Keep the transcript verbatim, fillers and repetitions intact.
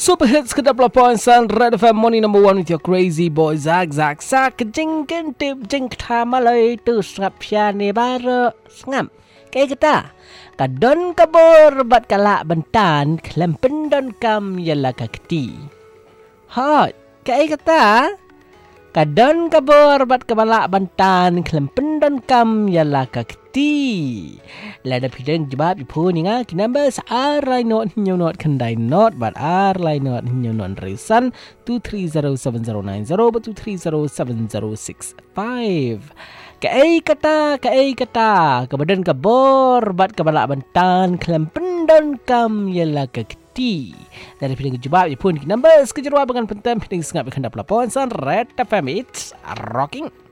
Super hits kedap laporan Sun Red F M morning number one with your crazy boy Zag Zag Zag Jing Gentip Jing Tamalay Tu Srap Syane Bara Sengam Kayak kita Kadon kabur Bat kalak bentan Kelempen don kam Yala kakti Hot Kayak kita Kadon kabur Bat kabalak bentan Kelempen don kam Yala kakti Lada pidang jebab ipu ni nga kinamba sa aray not hinyo not kanday not but aray not hinyo not resan two three zero seven zero nine zero but two three zero seven zero six five. Kaay kata kaay kata kabadan kabor bat kabala bantan kelempen kam yala kakti. Lada pidang jebab ipu ni kinamba sekejarwa dengan pentam pidang sengap ikandap lapon san Red F M it's rocking.